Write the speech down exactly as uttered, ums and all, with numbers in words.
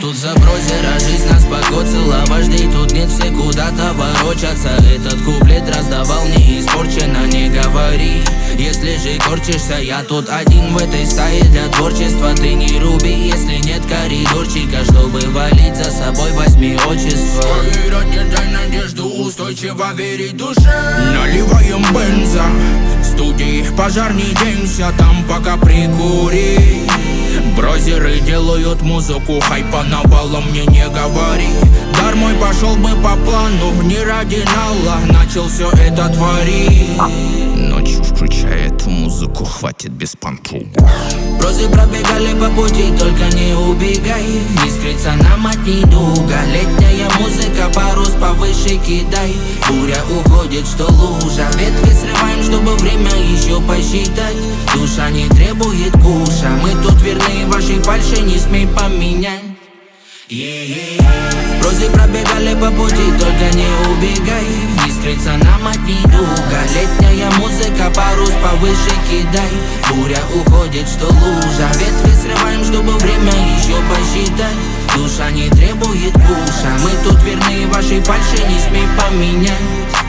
тут забросила, жизнь нас покоцала. Вождей тут нет, все куда-то ворочатся. Этот куплет раздавал не испорчено, не говори. Если же корчишься, я тут один в этой стае для творчества. Ты не руби, если нет коридорчика, чтобы валить за собой, возьми отчество. Поверить не дай надежду, устойчиво верить душе. Наливаем бенза в студии, пожар не денься, там пока прикури. Брозеры делают музыку, хайпа навалом, мне не говори. Дар мой пошел бы по плану, не ради нала начал все это творить. Ночью включая эту музыку, хватит без понтов. Брозы пробегали по пути, только не убегай. Не скрыться нам от недуга. Летняя музыка, парус повыше кидай. Буря уходит, что лужа. Ветви срываем, чтобы время еще посчитать. Душа не требует куша. Мы тут верны вашей фальши, не смей поменять. Брозы пробегали по пути, только не убегай. Не скрыться нам от недуга. Летняя музыка, парус повыше кидай. Буря уходит, что лужа. Ветви срываем, чтобы время еще посчитать. Душа не требует куша. Мы тут верны вашей фальши, не смей поменять.